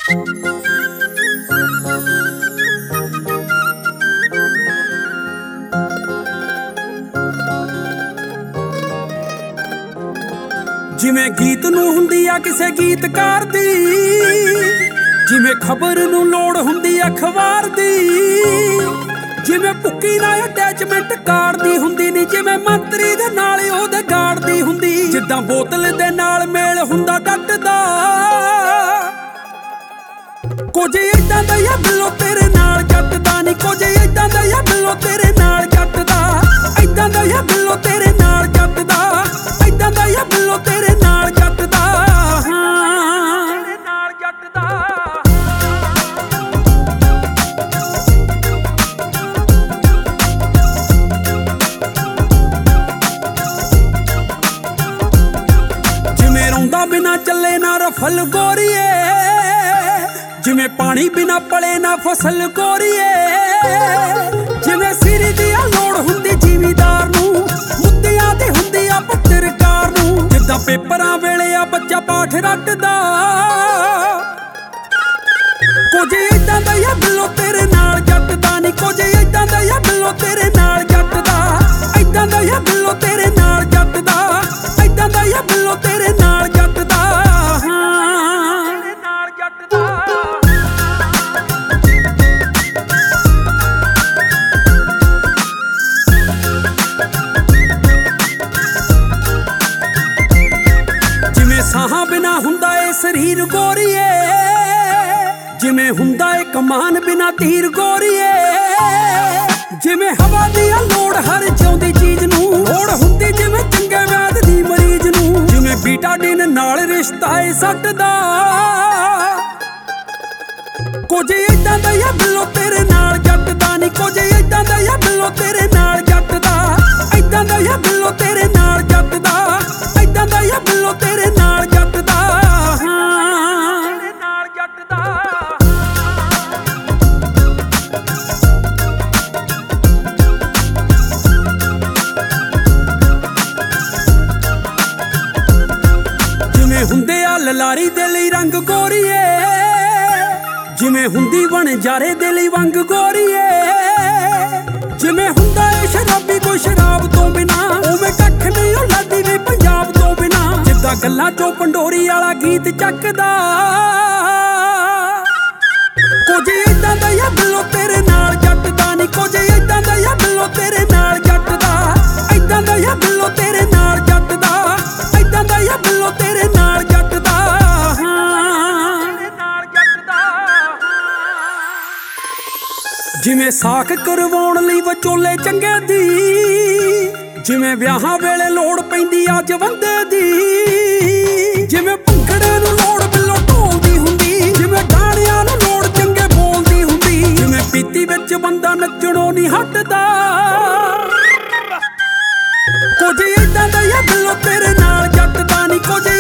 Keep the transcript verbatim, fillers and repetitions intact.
ਜਿਵੇਂ ਗੀਤ ਨੂੰ ਹੁੰਦੀ ਆ ਕਿਸੇ ਗੀਤਕਾਰ ਦੀ, ਜਿਵੇਂ ਖਬਰ ਨੂੰ ਲੋੜ ਹੁੰਦੀ ਅਖਬਾਰ ਦੀ, ਜਿਵੇਂ ਭੁੱਕੀ ਨਾਲ ਅਟੈਚਮੈਂਟ ਕਾਰ ਦੀ ਹੁੰਦੀ ਨੀ, ਜਿਵੇਂ ਮੰਤਰੀ ਦੇ ਨਾਲ ਉਹਦੇ ਗਾਰਡ ਦੀ ਹੁੰਦੀ। ਜਿੱਦਾਂ ਬੋਤਲ ਦੇ ਨਾਲ ਮੇਲ ਹੁੰਦਾ ਡੱਟ ਦਾ, ਕੁਝ ਏਦਾਂ ਦਾ ਆ ਬਿੱਲੋ ਤੇਰੇ ਨਾਲ ਜੱਟ ਦਾ ਨੀ, ਕੁਝ ਏਦਾਂ ਦਾ ਆ ਬਿੱਲੋ ਤੇਰੇ ਨਾਲ ਜੱਟ ਦਾ, ਏਦਾਂ ਦਾ ਆ ਬਿੱਲੋ ਤੇਰੇ ਨਾਲ ਜੱਟ ਦਾ, ਏਦਾਂ ਦਾ ਆ ਬਿੱਲੋ ਤੇਰੇ ਨਾਲ ਜੱਟ ਦਾ, ਹਾਂ ਤੇਰੇ ਨਾਲ ਜੱਟ ਦਾ। ਜਿਵੇਂ ਰੋਂਦਾ ਬਿਨਾ ਚੱਲੇ ਨਾ ਰਫਲ ਗੋਰੀਏ, ਜਿਵੇਂ ਪਾਣੀ ਬਿਨਾ ਪਲੇ ਨਾ ਫਸਲ ਗੋਰੀਏ, ਜਿਵੇਂ ਸਿਰ ਦੀ ਆ ਲੋੜ ਹੁੰਦੀ ਜ਼ਿਮੀਦਾਰ ਨੂੰ, ਮੁੱਦਿਆਂ ਤੇ ਹੁੰਦੀ ਆ ਪੱਤਰਕਾਰ ਨੂੰ। ਜਿੱਦਾਂ ਪੇਪਰਾਂ ਵੇਲੇ ਆ ਬੱਚਾ ਪਾਠ ਰੱਟਦਾ, ਕੁਝ ਏਦਾਂ ਦਾ ਆ ਬਿੱਲੋ ਤੇਰੇ ਨਾਲ ਜੱਟ ਦਾ ਨੀ, ਕੁਝ ਏਦਾਂ ਦਾ ਆ ਬਿੱਲੋ ਤੇਰੇ ਨਾਲ ਜੱਟ ਦਾ, ਏਦਾਂ ਦਾ ਆ ਬਿੱਲੋ ਤੇਰੇ ਨਾਲ ਜੱਟ ਦਾ, ਏਦਾਂ ਦਾ ਆ ਬਿੱਲੋ ਤੇਰੇ ਨਾਲ ਜੱਟ ਦਾ, ਹਾਂ ਤੇਰੇ ਨਾਲ ਜੱਟ ਦਾ। ਸਾਹਾਂ ਬਿਨਾ ਹੁੰਦਾ ਏ ਸਰੀਰ ਗੋਰੀਏ, ਜਿਵੇਂ ਹੁੰਦਾ ਏ ਕਮਾਨ ਬਿਨਾ ਤੀਰ ਗੋਰੀਏ, ਜਿਵੇਂ ਹਵਾ ਦੀ ਆ ਲੋੜ ਹਰ ਜਿਉਂਦੀ ਚੀਜ਼ ਨੂੰ, ਲੋੜ ਹੁੰਦੀ ਜਿਵੇਂ ਚੰਗੇ ਵੈਦ ਦੀ ਮਰੀਜ਼ ਨੂੰ। ਜਿਵੇਂ ਬੀਟਾਡੀਨ ਨਾਲ ਰਿਸ਼ਤਾ ਏ ਸੱਟ ਦਾ, ਕੁਝ ਏਦਾਂ ਦਾ ਆ ਬਿੱਲੋ ਤੇਰੇ ਨਾਲ ਜੱਟ ਦਾ ਨੀ, ਕੁਝ ਏਦਾਂ ਦਾ ਆ ਬਿੱਲੋ ਤੇਰੇ ਨਾਲ ਜੱਟ ਦਾ, ਏਦਾਂ ਦਾ ਆ ਬਿੱਲੋ ਤੇਰੇ ਨਾਲ ਜੱਟ ਦਾ, ਏਦਾਂ ਦਾ ਆ ਬਿੱਲੋ ਤੇਰੇ ਨਾਲ ਜੱਟ ਦਾ, ਹਾਂ ਤੇਰੇ ਨਾਲ ਜੱਟ ਦਾ। ਜਿਵੇਂ ਹੁੰਦੇ ਆ ਲਲਾਰੀ ਦੇ ਲਈ ਰੰਗ ਗੋਰੀਏ, ਜਿਵੇਂ ਹੁੰਦੀ ਵਣਜਾਰੇ ਦੇ ਲਈ ਵੰਗ ਗੋਰੀਏ, ਜਿਵੇਂ ਹੁੰਦਾ ਏ ਸ਼ਰਾਬੀ ਕੋਈ ਸ਼ਰਾਬ ਤੋਂ ਬਿਨਾ, ਉਵੇਂ ਕੱਖ ਨਹੀਂ ਉਹ ਲਾਡੀ ਵੀ ਪੰਜਾਬ ਤੋਂ ਬਿਨਾ। ਜਿੱਦਾਂ ਗੱਲਾਂ ਚੋਂ ਪੰਡੋਰੀ ਵਾਲਾ ਗੀਤ ਚੱਕਦਾ, ਕੁਝ ਏਦਾਂ ਦਾ ਆ ਬਿੱਲੋ ਤੇਰੇ ਨਾਲ ਜੱਟ ਦਾ ਨੀ, ਕੁਝ ਏਦਾਂ ਦਾ ਆ ਬਿੱਲੋ ਤੇਰੇ ਨਾਲ ਜੱਟ ਦਾ, ਏਦਾਂ ਦਾ ਆ ਬਿੱਲੋ ਤੇਰੇ ਨਾਲ ਜੱਟ ਦਾ, ਏਦਾਂ ਦਾ ਆ ਬਿੱਲੋ ਤੇਰੇ ਨਾਲ ਜੱਟ ਦਾ, ਹਾਂ ਤੇਰੇ ਨਾਲ ਜੱਟ ਦਾ। ਜਿਵੇਂ ਸਾਖ ਕਰਵਾਉਣ ਲਈ ਵਿਚੋਲੇ ਚੰਗੇ ਦੀ, ਜਿਵੇਂ ਵਿਆਹਾਂ ਵੇਲੇ ਲੋੜ ਪੈਂਦੀ ਆ ਜਵੰਦੇ ਦੀ, ਜਿਵੇਂ ਭੰਗੜੇ ਨੂੰ ਲੋੜ ਬਿੱਲੋ ਢੋਲਦੀ ਹੁੰਦੀ, ਜਿਵੇਂ ਗਾਣਿਆਂ ਨੂੰ ਲੋੜ ਚੰਗੇ ਬੋਲਦੀ ਹੁੰਦੀ, ਜਿਵੇਂ ਪੀਤੀ ਵਿੱਚ ਬੰਦਾ ਨੱਚਣੋਂ ਨਹੀਂ ਹਟਦਾ, ਕੁਝ ਏਦਾਂ ਦਾ ਆ ਬਿੱਲੋ ਤੇਰੇ ਨਾਲ ਜੱਟ ਦਾ ਨੀ, ਕੁਝ